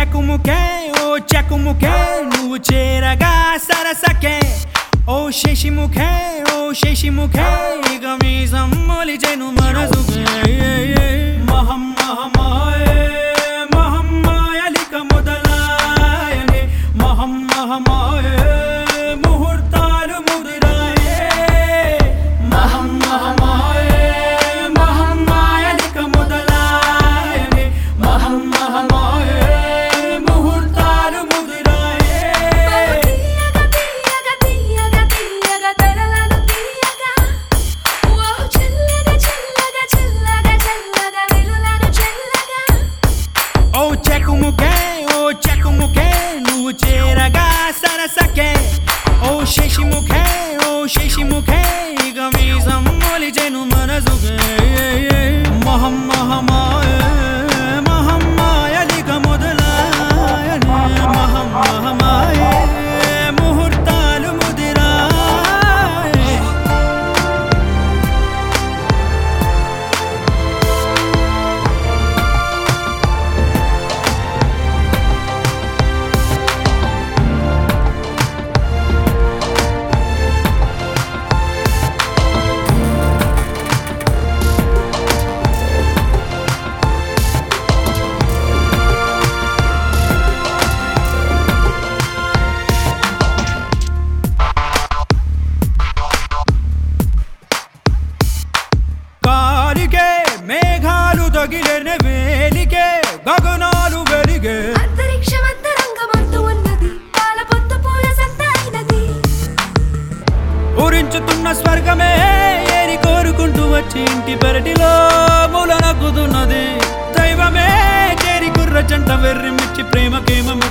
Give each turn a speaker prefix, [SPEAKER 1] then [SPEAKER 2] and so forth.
[SPEAKER 1] చెకుముకే ఓ చెకుముకే నువ్వు చేరగా సరసకే ఓ శశిముఖే ఇక మీసం మొలిచెను మనసుకే మహమ్మాయలిక మొదలాయనే మహమ్మాయే ముహూర్తాలు ముదిరాయే మహమ్మాయలిక మొదలాయనే మహమ్మాయే ముహూర్తాలు ముదిరాయే ఓ చెకుముకే నువ్వు చేరగా సరసకే ఓ శశిముఖే ఇక మీసం మొలిచెను మనసుకే మహమ్మాయలిక మొదలాయనే మహమ్మాయే ముహూర్తాలు ముదిరాయే కాలికే మేఘాలు తగిలిన వేలికే గగనాలు వెలిగే ఊరించుతున్న స్వర్గమే ఏరి కోరుకుంటూ వచ్చి ఇంటి పెరటిలో మూలనక్కుతున్నది దైవమే చేరి కుర్ర జంట వెర్రిమిచ్చి ప్రేమకేమో